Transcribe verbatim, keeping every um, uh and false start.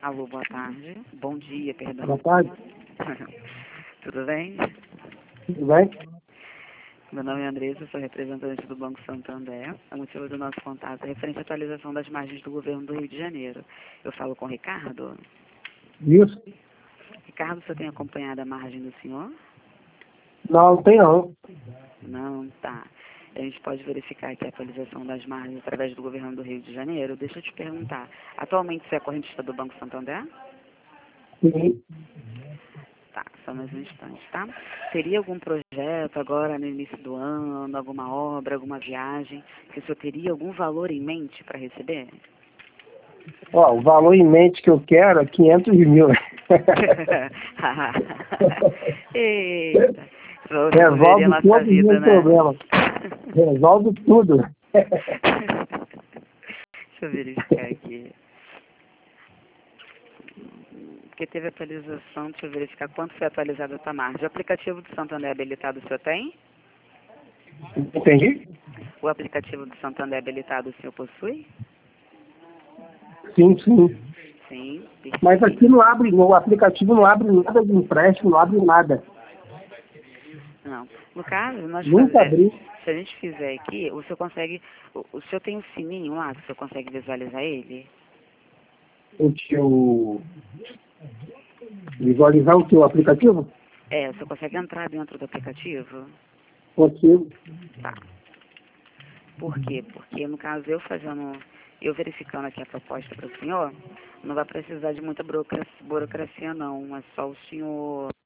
Alô, boa tarde. Bom dia, perdão. Boa tarde. Tudo bem? Tudo bem? Meu nome é Andressa, sou representante do Banco Santander. O motivo do nosso contato é referente à atualização das margens do governo do Rio de Janeiro. Eu falo com o Ricardo. Isso? Ricardo, você tem acompanhado a margem do senhor? Não, não tem não. Não, tá. A gente pode verificar aqui a atualização das margens através do governo do Rio de Janeiro. Deixa eu te perguntar. Atualmente você é correntista do Banco Santander? Sim. Tá, só mais um instante, tá? Teria algum projeto agora no início do ano, alguma obra, alguma viagem, que o senhor teria algum valor em mente para receber? Ó, o valor em mente que eu quero é quinhentos mil. Eita, resolveria Resolve a nossa todos os vida, meus né? problemas. Resolve tudo. Deixa eu verificar aqui. Porque teve atualização, deixa eu verificar quanto foi atualizada a tua margem. O aplicativo do Santander habilitado o senhor tem? Entendi? O aplicativo do Santander habilitado o senhor possui? Sim, sim. Sim, Mas perfeito. aqui não abre, o aplicativo não abre nada de empréstimo, não abre nada. Não. No caso, nós Nunca fazer, abri. se a gente fizer aqui, o senhor consegue, o, o senhor tem um sininho lá, que o senhor consegue visualizar ele? O teu... Visualizar o teu aplicativo? É, o senhor consegue entrar dentro do aplicativo? Consigo. Tá. Por quê? Porque, no caso, eu fazendo, eu verificando aqui a proposta para o senhor, não vai precisar de muita burocracia, burocracia não, é só o senhor